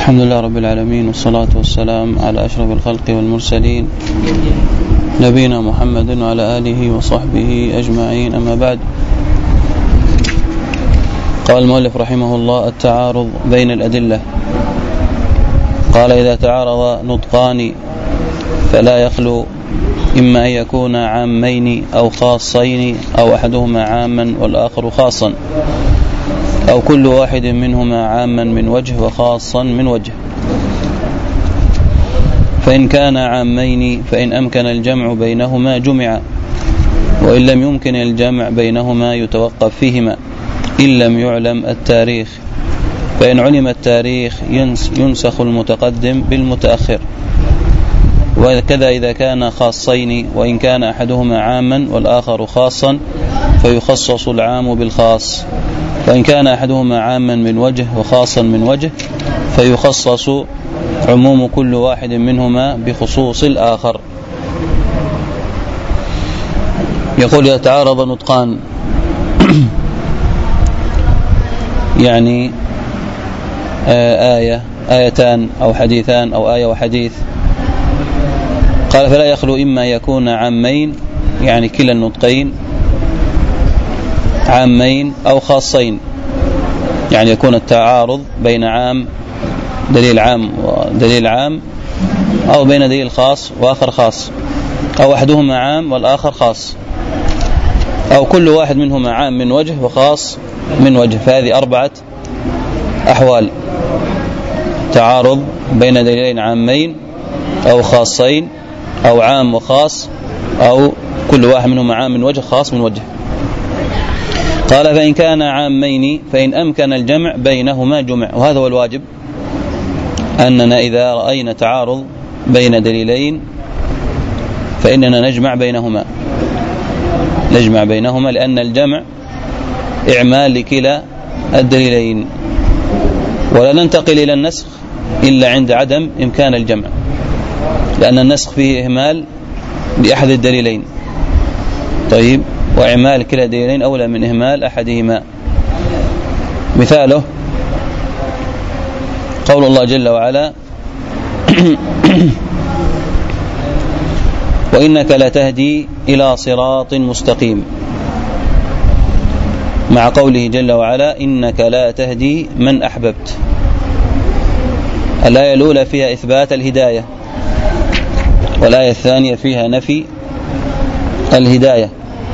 الحمد لله رب العالمين، والصلاة والسلام على أشرف الخلق والمرسلين نبينا محمد وعلى آله وصحبه أجمعين، أما بعد. قال المؤلف رحمه الله: التعارض بين الأدلة. قال: إذا تعارض نطقان فلا يخلو إما أن يكون عامين أو خاصين، أو أحدهما عاما والآخر خاصا، أو كل واحد منهما عاما من وجه وخاصا من وجه. فإن كان عامين فإن أمكن الجمع بينهما جمع، وإن لم يمكن الجمع بينهما يتوقف فيهما إن لم يعلم التاريخ. فإن علم التاريخ ينسخ المتقدم بالمتأخر. وكذا إذا كان خاصين، وإن كان أحدهما عاما والآخر خاصا فيخصص العام بالخاص. وإن كان أحدهما عاما من وجه وخاصا من وجه فيخصص عموم كل واحد منهما بخصوص الآخر. يقول: يتعارض نطقان يعني آيتان أو حديثان أو آية وحديث. قال: فلا يخلو إما يكون عامين، يعني كلا النطقين عامين، أو خاصين، يعني يكون التعارض بين عام دليل عام ودليل عام، أو بين دليل خاص وآخر خاص، أو أحدهما عام والآخر خاص، أو كل واحد منهما عام من وجه وخاص من وجه. فهذه 4 أحوال: تعارض بين دليلين عامين أو خاصين، أو عام وخاص، أو كل واحد منهما عام من وجه خاص من وجه. قال: فإن كان عامين فإن أمكن الجمع بينهما جمع. وهذا هو الواجب، أننا إذا رأينا تعارض بين دليلين فإننا نجمع بينهما، لأن الجمع إعمال لكلا الدليلين. ولا ننتقل إلى النسخ إلا عند عدم إمكان الجمع، لأن النسخ فيه إهمال لأحد الدليلين. طيب، وإعمال كلا الدليلين أولى من إهمال أحدهما. مثاله قول الله جل وعلا: وإنك لتهدي إلى صراط مستقيم، مع قوله جل وعلا: إنك لا تهدي من أحببت. الآية الأولى فيها إثبات الهداية، والآية الثانية فيها نفي الهداية.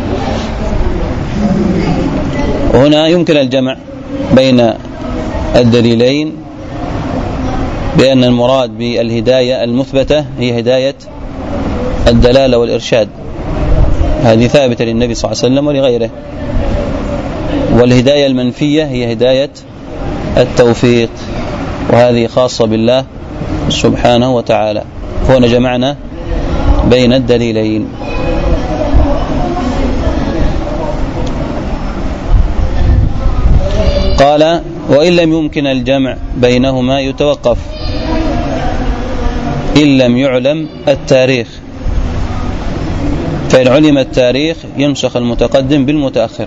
وهنا يمكن الجمع بين الدليلين بأن المراد بالهداية المثبتة هي هداية الدلالة والإرشاد، هذه ثابتة للنبي صلى الله عليه وسلم ولغيره. والهداية المنفية هي هداية التوفيق، وهذه خاصة بالله سبحانه وتعالى. هنا جمعنا بين الدليلين. قال: وإن لم يمكن الجمع بينهما يتوقف إن لم يعلم التاريخ. فإن علم التاريخ ينسخ المتقدم بالمتأخر.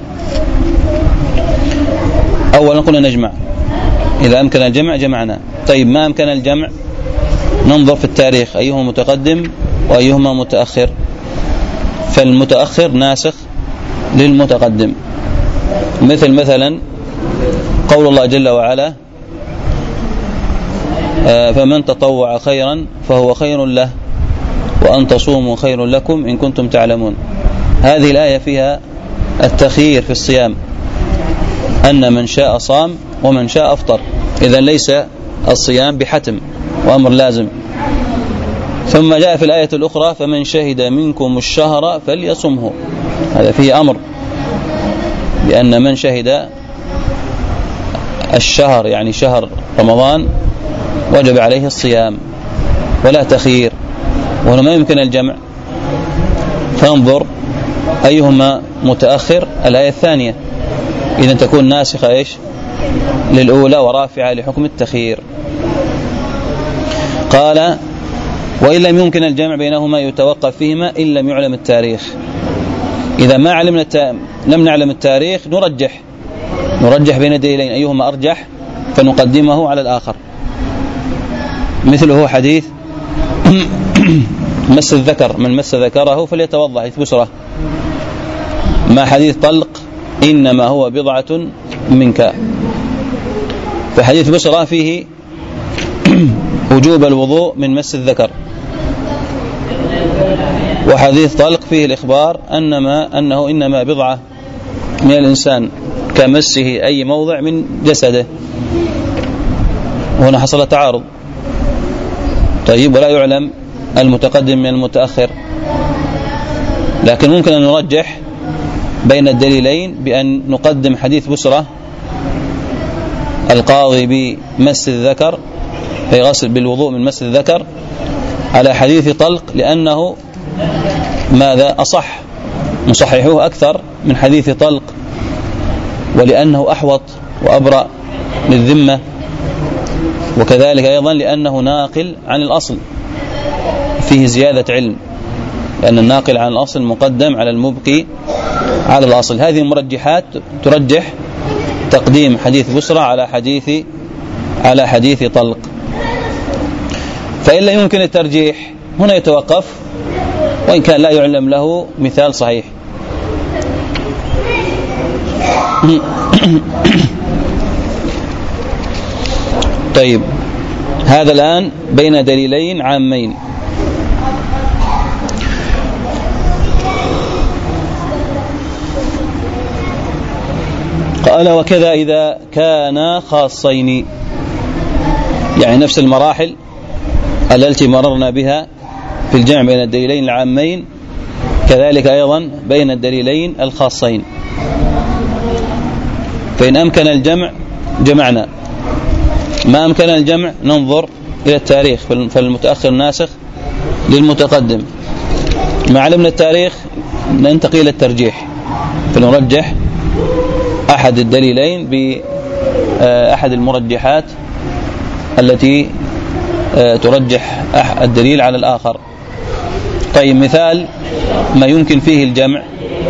أولا قلنا نجمع، إذا أمكن الجمع جمعنا. طيب، ما أمكن الجمع ننظر في التاريخ أيهما متقدم وأيهما متأخر. فالمتأخر ناسخ للمتقدم، مثلا قول الله جل وعلا: فمن تطوع خيرا فهو خير له، وأن تصوموا خير لكم إن كنتم تعلمون. هذه الآية فيها التخيير في الصيام، أن من شاء صام ومن شاء أفطر. إذن ليس الصيام بحتم وأمر لازم. ثم جاء في الآية الأخرى: فمن شهد منكم الشهر فليصمه. هذا فيه أمر بأن من شهد الشهر، يعني شهر رمضان، وجب عليه الصيام ولا تخيير. وهنا ما يمكن الجمع، فانظر أيهما متأخر. الآية الثانية إذن تكون ناسخة للأولى ورافعة لحكم التخيير. قال: وإن لم يمكن الجمع بينهما يتوقف فيهما إن لم يعلم التاريخ. إذا ما لم نعلم التاريخ نرجح بين الدليلين أيهما أرجح فنقدمه على الآخر. مثله حديث مس الذكر، من مس ذكره فليتوضأ، حديث بسرة، ما حديث طلق إنما هو بضعة منك. فحديث بسرة فيه وجوب الوضوء من مس الذكر، وحديث طلق فيه الإخبار أنه إنما بضعة من الإنسان كمسه أي موضع من جسده. وهنا حصل تعارض. طيب، ولا يعلم المتقدم من المتأخر، لكن ممكن أن نرجح بين الدليلين بأن نقدم حديث بسرة القاضي بمس الذكر في غسل بالوضوء من مس الذكر على حديث طلق، لأنه ماذا أصح، مصححوه أكثر من حديث طلق، ولأنه أحوط وأبرأ للذمة، وكذلك أيضا لأنه ناقل عن الأصل فيه زيادة علم، لأن الناقل عن الأصل مقدم على المبقي على الأصل. هذه المرجحات ترجح تقديم حديث بسرة على حديث طلق. فإن لا يمكن الترجيح هنا يتوقف، وإن كان لا يعلم له مثال صحيح. طيب، هذا الآن بين دليلين عامين. قال: وكذا إذا كانا خاصين، يعني نفس المراحل التي مررنا بها في الجمع بين الدليلين العامين، كذلك أيضا بين الدليلين الخاصين. فإن أمكن الجمع جمعنا، ما أمكن الجمع ننظر إلى التاريخ، فالمتأخر ناسخ للمتقدم. ما علمنا التاريخ ننتقل إلى الترجيح، فنرجح أحد الدليلين بأحد المرجحات التي ترجح الدليل على الآخر. طيب، مثال ما يمكن فيه الجمع،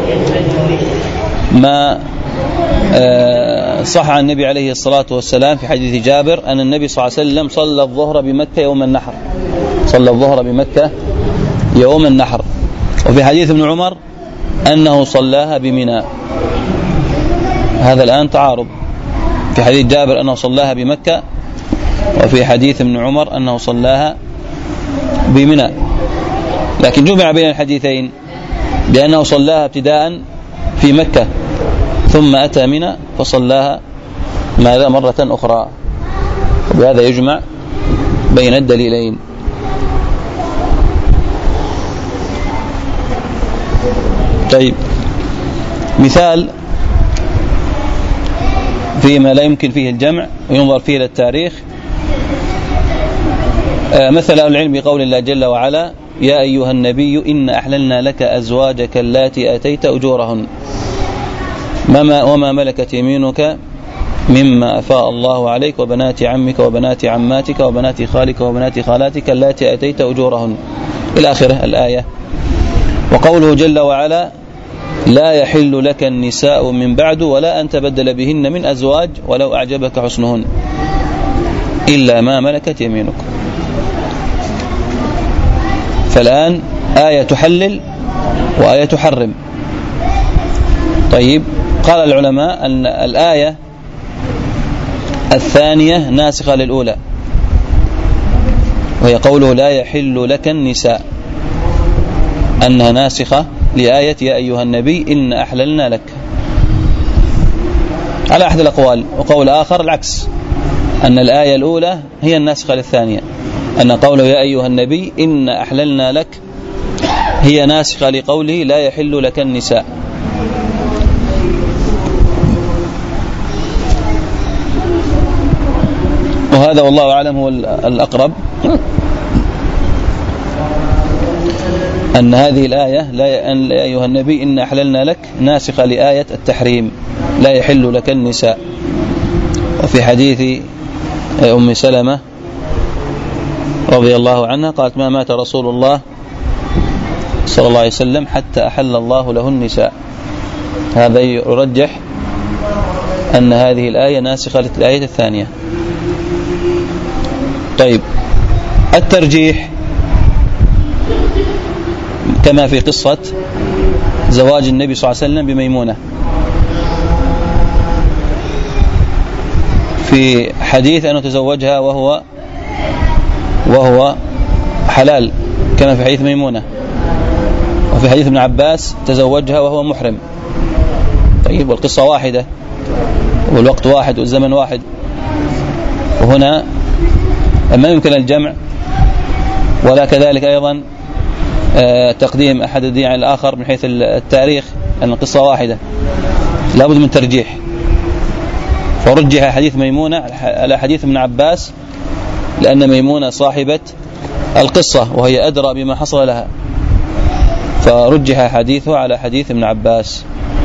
ما صح عن النبي عليه الصلاة والسلام في حديث جابر أن النبي صلى الله عليه وسلم صلى الظهر بمكة يوم النحر، صلى الظهر بمكة يوم النحر. وفي حديث ابن عمر أنه صلاها بمنى. هذا الآن تعارض، في حديث جابر أنه صلاها بمكة، وفي حديث ابن عمر أنه صلاها بمنى. لكن جمع بين الحديثين بأنه صلاها ابتداء في مكة ثم أتى منى فصلاها ماذا مرة أخرى، وبهذا يجمع بين الدليلين. طيب، مثال فيما لا يمكن فيه الجمع وينظر فيه للتاريخ، مثل العلم بقول الله جل وعلا: يا أيها النبي إن أحللنا لك أزواجك اللاتي أتيت أجورهن وما ملكت يمينك مما أفاء الله عليك وبنات عمك وبنات عماتك وبنات خالك وبنات خالاتك اللاتي أتيت أجورهن إلى آخره الآية. وقوله جل وعلا: لا يحل لك النساء من بعد ولا أن تبدل بهن من أزواج ولو أعجبك حسنهن إلا ما ملكت يمينك. فالآن آية تحلل وآية تحرم. طيب، قال العلماء أن الآية الثانية ناسخة للأولى، وهي قوله لا يحل لك النساء، أنها ناسخة لآية يا أيها النبي إن أحللنا لك، على أحد الأقوال. وقول آخر العكس، أن الآية الأولى هي الناسخة للثانية، أن قوله يا أيها النبي إن أحللنا لك هي ناسخة لقوله لا يحل لك النساء. وهذا والله أعلم هو الأقرب، أن هذه الآية لا يا أيها النبي إن أحللنا لك ناسخة لآية التحريم لا يحل لك النساء. وفي حديث أم سلمة رضي الله عنها قالت: ما مات رسول الله صلى الله عليه وسلم حتى أحل الله له النساء. هذا يرجح أن هذه الآية ناسخة للآية الثانية. طيب، الترجيح كما في قصة زواج النبي صلى الله عليه وسلم بميمونة في حديث أنه تزوجها وهو حلال كما في حديث ميمونة، وفي حديث ابن عباس تزوجها وهو محرم. طيب، والقصة واحدة والوقت واحد والزمن واحد، وهنا ما يمكن الجمع ولا كذلك أيضا تقديم أحد الدين على الآخر من حيث التاريخ، لأن القصة واحدة لا بد من ترجيح. فرجح حديث ميمونة على حديث ابن عباس لأن ميمونة صاحبة القصة وهي أدرى بما حصل لها، فرجح حديثه على حديث ابن عباس.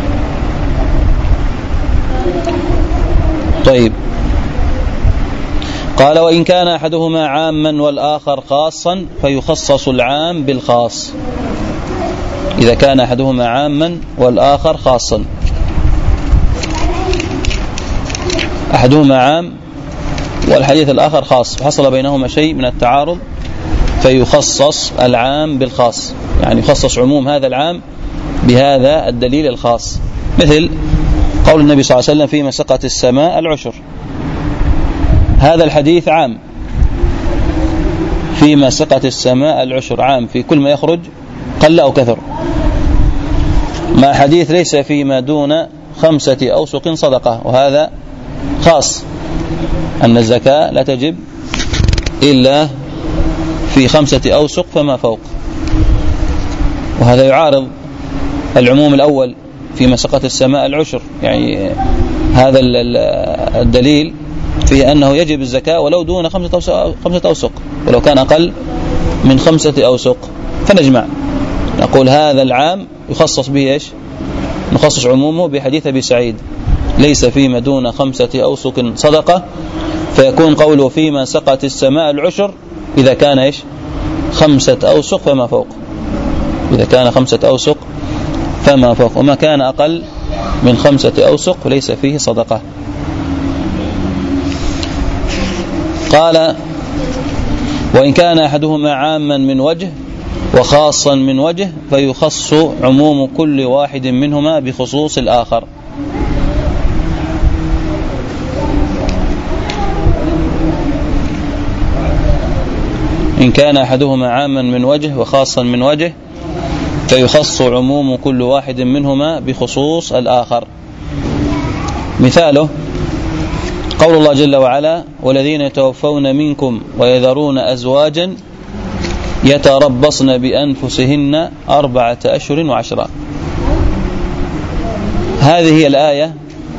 طيب، قال: وإن كان أحدهما عاما والآخر خاصا فيخصص العام بالخاص. إذا كان أحدهما عاما والآخر خاصا، أحدهما عام والحديث الآخر خاص، فحصل بينهما شيء من التعارض فيخصص العام بالخاص، يعني يخصص عموم هذا العام بهذا الدليل الخاص، مثل قول النبي صلى الله عليه وسلم: فيما سقت السماء العشر. هذا الحديث عام، فيما سقت السماء العشر، عام في كل ما يخرج قل أو كثر، مع حديث ليس فيما دون 5 أوسق صدقة، وهذا خاص، أن الزكاة لا تجب إلا في 5 أوسق فما فوق، وهذا يعارض العموم الأول فيما سقت السماء العشر. يعني هذا الدليل فيه أنه يجب الزكاة ولو دون 5 أوسق، ولو كان أقل من 5 أوسق. فنجمع نقول هذا العام يخصص به إيش؟ نخصص عمومه بحديث أبي سعيد: ليس فيما دون 5 أوسق صدقة، فيكون قوله فيما سقت السماء العشر إذا كان إيش؟ 5 أوسق فما فوق، إذا كان 5 أوسق فما فوق، وما كان أقل من 5 أوسق وليس فيه صدقة. قال: وإن كان أحدهما عاما من وجه وخاصا من وجه فيخص عموم كل واحد منهما بخصوص الآخر. إن كان أحدهما عاما من وجه وخاصا من وجه فيخص عموم كل واحد منهما بخصوص الآخر. مثاله قول الله جل وعلا: والذين يتوفون منكم ويذرون أزواجا يتربصن بأنفسهن 4 أشهر وعشرا. هذه هي الآية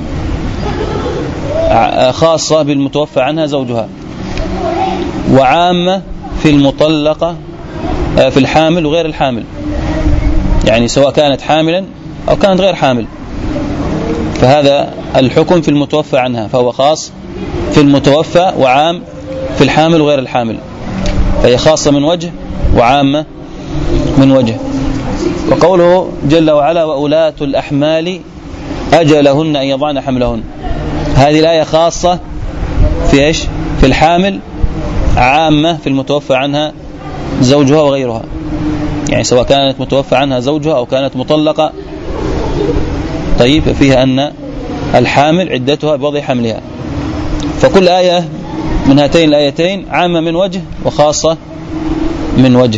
خاصة بالمتوفى عنها زوجها، وعامة في المطلقة في الحامل وغير الحامل، يعني سواء كانت حاملا أو كانت غير حامل، فهذا الحكم في المتوفى عنها، فهو خاص في المتوفى وعام في الحامل وغير الحامل، فهي خاصة من وجه وعامة من وجه. وقوله جل وعلا: وأولاة الأحمال أجلهن أن يضعن حملهن، هذه الآية خاصة في إيش؟ في الحامل، عامة في المتوفى عنها زوجها وغيرها، يعني سواء كانت متوفى عنها زوجها أو كانت مطلقة. طيب، فيها أن الحامل عدتها بوضع حملها، فكل آية من هاتين الآيتين عامة من وجه وخاصة من وجه.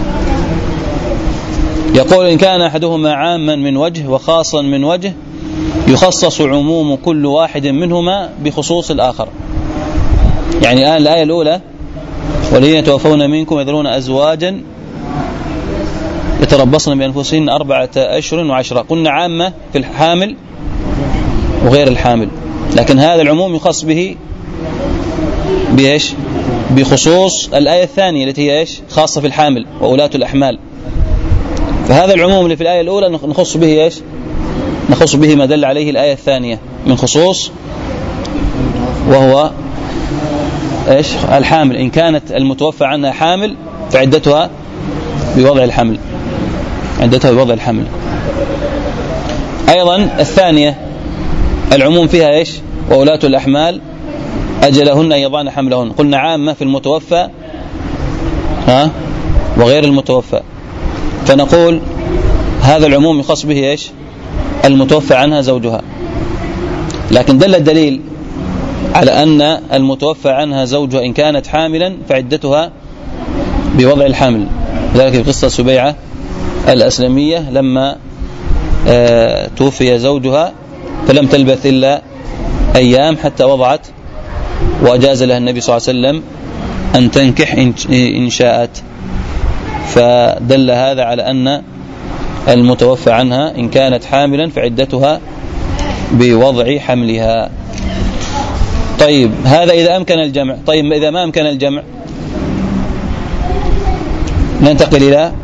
يقول: إن كان أحدهما عاما من وجه وخاصا من وجه يخصص عموم كل واحد منهما بخصوص الآخر. يعني الآن الآية الأولى: والذين يتوفون منكم ويذرون أزواجا يتربصن بأنفسهن 4 أشهر وعشرا، قلنا عامة في الحامل وغير الحامل، لكن هذا العموم يخص به بإيش؟ بخصوص الآية الثانية التي هي إيش؟ خاصة في الحامل وأولاة الأحمال. فهذا العموم اللي في الآية الأولى نخص به إيش؟ نخص به ما دل عليه الآية الثانية من خصوص، وهو إيش؟ الحامل. إن كانت المتوفى عنها حامل فعدتها بوضع الحمل، عدتها بوضع الحمل. أيضا الثانية العموم فيها إيش؟ وأولاة الأحمال أجلهن أن يضعن حملهن، قلنا عامة في المتوفى وغير المتوفى، فنقول هذا العموم يخص به إيش؟ المتوفى عنها زوجها. لكن دل الدليل على أن المتوفى عنها زوجها إن كانت حاملا فعدتها بوضع الحمل، ذلك في قصة سبيعة الأسلمية لما توفي زوجها فلم تلبث إلا أيام حتى وضعت، وأجاز لها النبي صلى الله عليه وسلم أن تنكح إن شاءت. فدل هذا على أن المتوفى عنها إن كانت حاملا فعدتها بوضع حملها. طيب هذا إذا أمكن الجمع. طيب إذا ما أمكن الجمع ننتقل إلى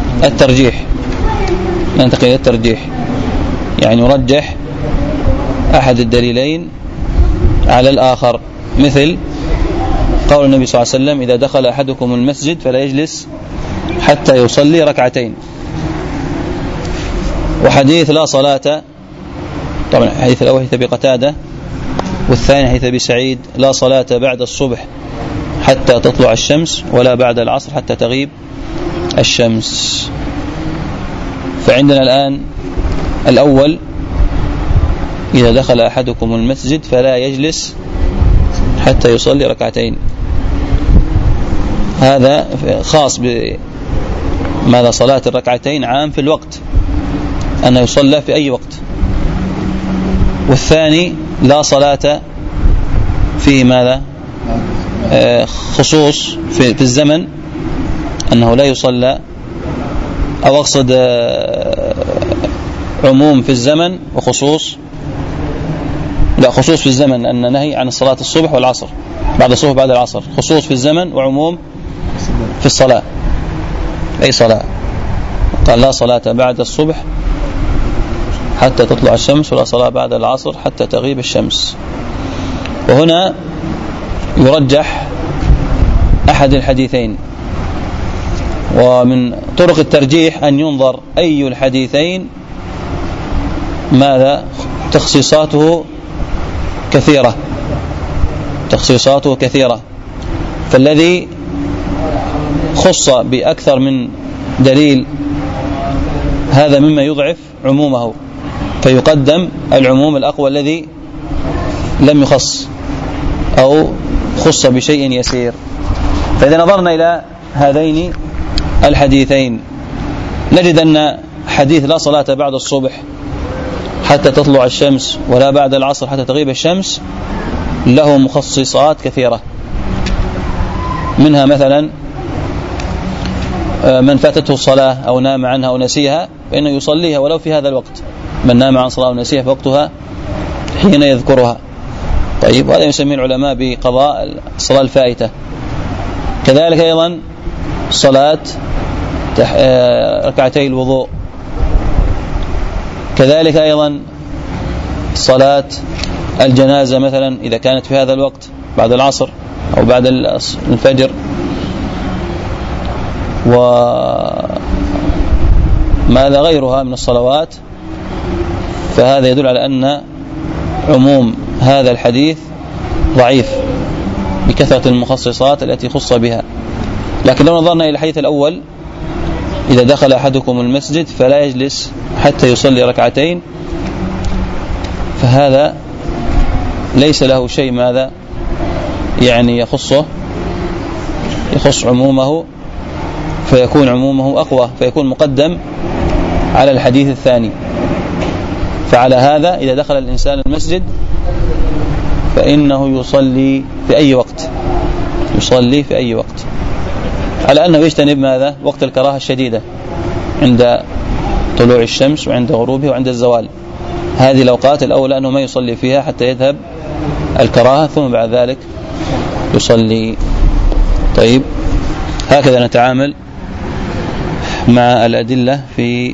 الترجيح، يعني نرجح أحد الدليلين على الآخر، مثل قول النبي صلى الله عليه وسلم إذا دخل أحدكم المسجد فلا يجلس حتى يصلي ركعتين، وحديث لا صلاة، طبعا الحديث الأول حديث أبي قتادة، والثاني حديث أبي سعيد لا صلاة بعد الصبح حتى تطلع الشمس ولا بعد العصر حتى تغيب الشمس. فعندنا الآن الأول إذا دخل أحدكم المسجد فلا يجلس حتى يصلي ركعتين، هذا خاص بماذا؟ صلاة الركعتين عام في الوقت، أنه يصلى في أي وقت. والثاني لا صلاة فيه ماذا؟ خصوص في الزمن، أنه لا يصلى، أو أقصد عموم في الزمن وخصوص، لا خصوص في الزمن أن نهي عن الصلاة الصبح والعصر، بعد الصبح بعد العصر، خصوص في الزمن وعموم في الصلاة، أي صلاة. قال لا صلاة بعد الصبح حتى تطلع الشمس ولا صلاة بعد العصر حتى تغيب الشمس. وهنا يرجح أحد الحديثين، ومن طرق الترجيح أن ينظر أي الحديثين ماذا تخصيصاته كثيرة، فالذي خص بأكثر من دليل هذا مما يضعف عمومه، فيقدم العموم الأقوى الذي لم يخص أو خص بشيء يسير. فإذا نظرنا إلى هذين الحديثين نجد أن حديث لا صلاة بعد الصبح حتى تطلع الشمس ولا بعد العصر حتى تغيب الشمس له مخصصات كثيرة، منها مثلا من فاتته الصلاة أو نام عنها أو نسيها فإنه يصليها ولو في هذا الوقت، من نام عن صلاة أو نسيها فوقتها حين يذكرها. طيب هذا يسميه العلماء بقضاء الصلاة الفائتة. كذلك أيضا صلاة ركعتي الوضوء، كذلك أيضا صلاة الجنازة مثلا إذا كانت في هذا الوقت بعد العصر أو بعد الفجر، وماذا غيرها من الصلوات. فهذا يدل على أن عموم هذا الحديث ضعيف بكثرة المخصصات التي خص بها. لكن لو نظرنا إلى الحديث الأول إذا دخل أحدكم المسجد فلا يجلس حتى يصلي ركعتين، فهذا ليس له شيء ماذا يعني يخص عمومه، فيكون عمومه أقوى، فيكون مقدم على الحديث الثاني. فعلى هذا إذا دخل الإنسان المسجد فإنه يصلي في أي وقت، على أنه يجتنب ماذا؟ وقت الكراهة الشديدة عند طلوع الشمس وعند غروبه وعند الزوال، هذه الأوقات الأولى أنه ما يصلي فيها حتى يذهب الكراهة، ثم بعد ذلك يصلي. طيب هكذا نتعامل مع الأدلة في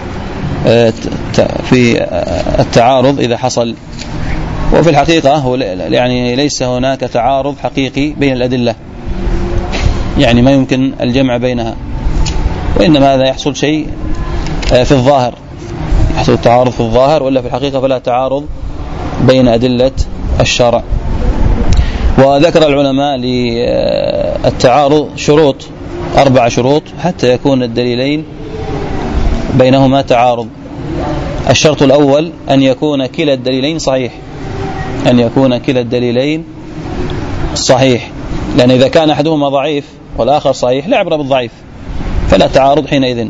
التعارض إذا حصل. وفي الحقيقة هو يعني ليس هناك تعارض حقيقي بين الأدلة، يعني ما يمكن الجمع بينها، وإنما هذا يحصل شيء في الظاهر، يحصل التعارض في الظاهر، ولا في الحقيقة فلا تعارض بين أدلة الشرع. وذكر العلماء للتعارض شروط 4 شروط حتى يكون الدليلين بينهما تعارض. الشرط الأول أن يكون كلا الدليلين صحيح، أن يكون كلا الدليلين صحيح، لأن إذا كان أحدهما ضعيف والآخر صحيح لا عبرة بالضعيف، فلا تعارض حينئذ.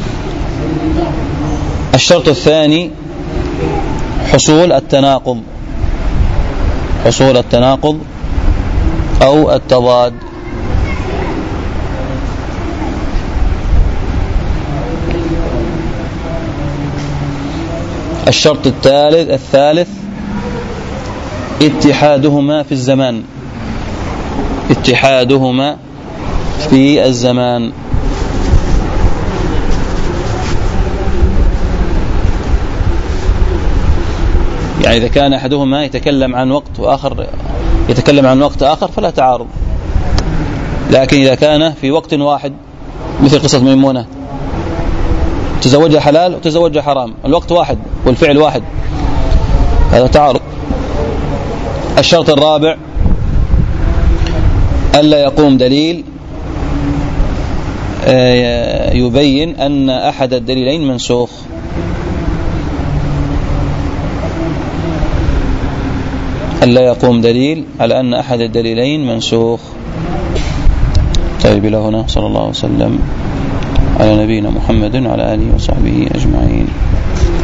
الشرط الثاني حصول التناقض، حصول التناقض أو التضاد. الشرط الثالث اتحادهما في الزمان، اتحادهما في الزمان. يعني إذا كان أحدهما يتكلم عن وقت وآخر يتكلم عن وقت آخر فلا تعارض، لكن إذا كان في وقت واحد مثل قصة ميمونة تزوجها حلال وتزوجها حرام، الوقت واحد والفعل واحد، هذا تعارض. الشرط الرابع ألا يقوم دليل يبين أن أحد الدليلين منسوخ. ألا يقوم دليل على أن أحد الدليلين منسوخ. طيب إلى هنا، صلى الله وسلم على نبينا محمد وعلى آله وصحبه أجمعين.